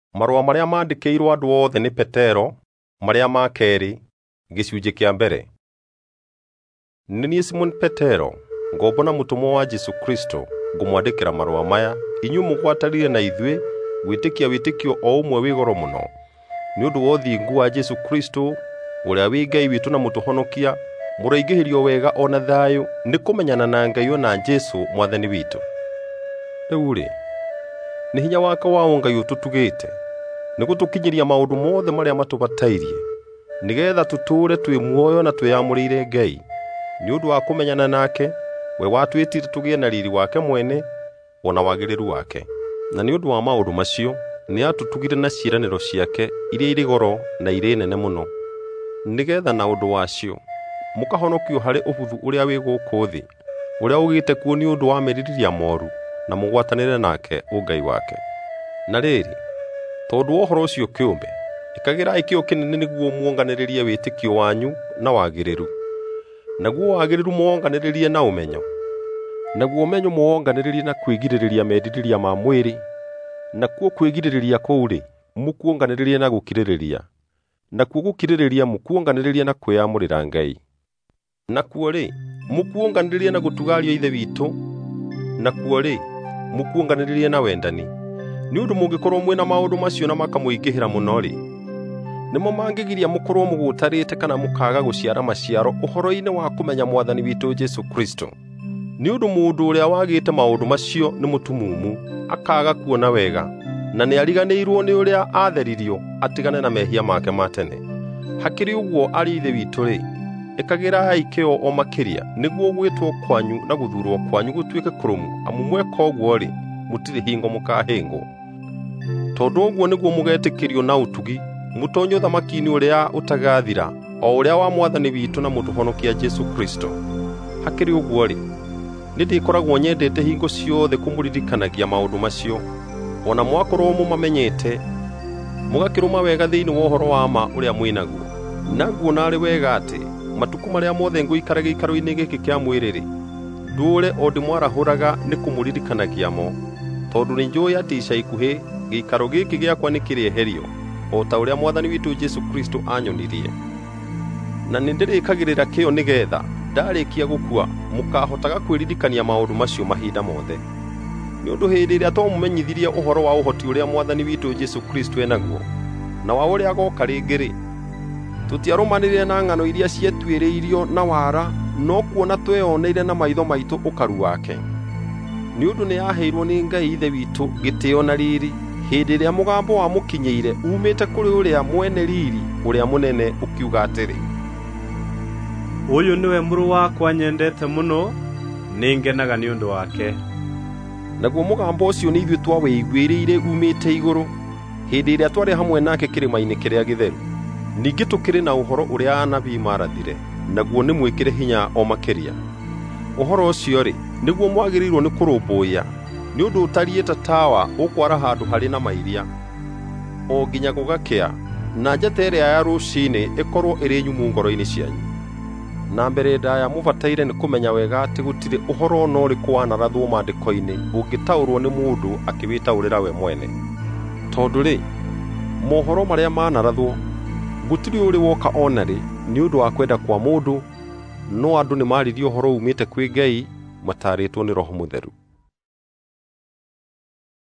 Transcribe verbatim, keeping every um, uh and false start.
Marũa marĩa mandĩkĩirwo andũ othe nĩ Petero, marĩa ma kerĩ, gĩcunjĩ kĩa mbere. Nĩ niĩ Simoni Petero, ngombo na mũtũmwo wa Jesũ Kristo, ngũmwandĩkĩra marũa maya, inyuĩ mũgwatanĩire na ithuĩ, gwĩtĩkia wĩtĩkio o ũmwe wĩ goro mũno, nĩ ũndũ wa ũthingu wa Jesũ Kristo, ũrĩa wĩ Ngai witũ na mũtũhonokia, mũraingĩhĩrio wega o na thayũ nĩ kũmenyana na Ngai na Jesũ Mwathani witũ. Rĩu-rĩ, nĩ hinya wake wa Ngai ũtũtugĩte, nĩ gũtũkinyĩria maũndũ mothe marĩa matũbatairie, nĩgetha tũtũũre twĩ muoyo na twĩamũrĩire Ngai, nĩ ũndũ wa kũmenyana nake, we watwĩtire tũgĩe na riri wake mwene, o na wagĩrĩru wake. Na nĩ ũndũ wa maũndũ macio, nĩ atũtugire na ciĩranĩro ciake iria irĩ goro na irĩ nene mũno, nĩgetha na ũndũ wacio mũkahonokio harĩ ũbuthu ũrĩa wĩ gũkũ thĩ, ũrĩa ũgĩte kuo nĩ ũndũ wa merirĩria moru, na mũgwatanĩre nake ũngai wake. Na rĩrĩ, tondũ wa ũhoro ũcio kĩũmbe, ĩkagĩrai kĩyo kĩnene nĩguo muonganĩrĩrie wĩtĩkio wanyu na wagĩrĩru, naguo wagĩrĩru muonganĩrĩrie na ũmenyo, naguo ũmenyo muonganĩrĩrie na kwĩgirĩrĩria merirĩria ma mwĩrĩ, nakuo kwĩgirĩrĩria kũu-rĩ, mũkuonganĩrĩrie na gũkirĩrĩria, nakuo gũkirĩrĩria mũkuonganĩrĩrie na kwĩamũrĩra Ngai, nakuo-rĩ, mũkuonganĩrĩrie na gũtugaria Ithe witũ, nakuo-rĩ, mũkuonganĩrĩrie na wendani. Nĩ ũndũ mũngĩkorwo mwĩna maũndũ macio na makamũingĩhĩra mũno-rĩ, nĩmo mangĩgiria mũkorwo mũgũtarĩte kana mũkaga gũciara maciaro ũhoro-inĩ wa kũmenya Mwathani witũ Jesũ Kristo. Nĩ ũndũ mũndũ ũrĩa wagĩte maũndũ macio nĩ mũtumumu, akaga kuona wega, na nĩ ariganĩirwo nĩ ũrĩa atheririo atigane na mehia make ma tene. Hakĩrĩ ũguo arĩ Ithe witũ-rĩ, ĩkagĩrai kĩyo o makĩria, nĩguo gwĩtwo kwanyu na gũthuurwo kwanyu gũtuĩke kũrũmu, amu mweka ũguo-rĩ, mũtirĩ hingo mũkahĩngwo. Tondũ ũguo nĩguo mũgetĩkĩrio na ũtugi, mũtonye ũthamaki-inĩ ũrĩa ũtagathira, o ũrĩa wa Mwathani witũ na mũtũhonokia Jesũ Kristo. Hakĩrĩ ũguo-rĩ, nĩ ndĩkoragwo nyendete hingo ciothe kũmũririkanagia maũndũ macio, o na mwakorwo mũmamenyete, mũgakĩrũma wega thĩinĩ wa ũhoro wa ma ũrĩa mwĩnaguo. Naguo narĩ wega atĩ, matukũ marĩa mothe ngũikara gĩikaro-inĩ gĩkĩ kĩa mwĩrĩ-rĩ, ndũũre o ndĩmwarahũraga nĩ kũmũririkanagia mo, tondũ nĩnjũĩ atĩ ica ikuhĩ gĩikaro gĩkĩ gĩakwa nĩ kĩrĩeherio, o ta ũrĩa Mwathani witũ Jesũ Kristo anyonirie. Na nĩndĩrĩkagĩrĩra kĩyo nĩgetha ndarĩkia gũkua mũkahotaga kwĩririkania maũndũ macio mahinda mothe. Nĩ ũndũ hĩndĩ ĩrĩa twamũmenyithirie ũhoro wa ũhoti ũrĩa Mwathani witũ Jesũ Kristo enaguo, na wa ũrĩa agoka rĩngĩ-rĩ, tũtiarũmanĩrĩire na ng'ano iria cietuĩrĩirio na wara, no kuona tweyoneire na maitho maitũ ũkaru wake. Nĩ ũndũ nĩyaheirwo nĩ Ngai Ithe witũ gĩtĩĩo na riri, hĩndĩ ĩrĩa mũgambo wa mũkinyĩire umĩte kũrĩ ũrĩa mwene riri ũrĩa mũnene ũkiuga atĩrĩ, ũyũ nĩwe mũrũ wakwa nyendete mũno, nĩngenaga nĩ ũndũ wake. Naguo mũgambo ũcio nĩ ithuĩ twawĩiguĩrĩire umĩte igũrũ, hĩndĩ ĩrĩa twarĩ hamwe nake kĩrĩma-inĩ kĩrĩa gĩtheru. Ningĩ tũkĩrĩ na ũhoro ũrĩa anabii maarathire, naguo nĩ mwĩkĩre hinya o makĩria. Ũhoro ũcio-rĩ, nĩguo mwagĩrĩirwo nĩ kũrũmbũiya, nĩ ũndũ ũtariĩ ta tawa ũkwara handũ harĩ na mairia, o nginya gũgakĩa, na njata ĩrĩa ya rũciinĩ ĩkorwo ĩrĩ nyumu ngoro-inĩ cianyu. Na mbere ndaya mũbataire nĩ kũmenya wega atĩ gũtirĩ ũhoro no ũrĩkũ wanarathwo maandĩko-inĩ ũngĩtaũrwo nĩ mũndũ akĩwĩtaũrĩra we mwene. Tondũ-rĩ, mohoro marĩa manarathwo, gũtirĩ ũrĩ woka ona rĩ nĩ ũndũ wa kwenda kwa mũndũ, no andũ nĩ maririe ũhoro umĩte kwĩ Ngai, mataarĩtwo nĩ Roho Mũtheru.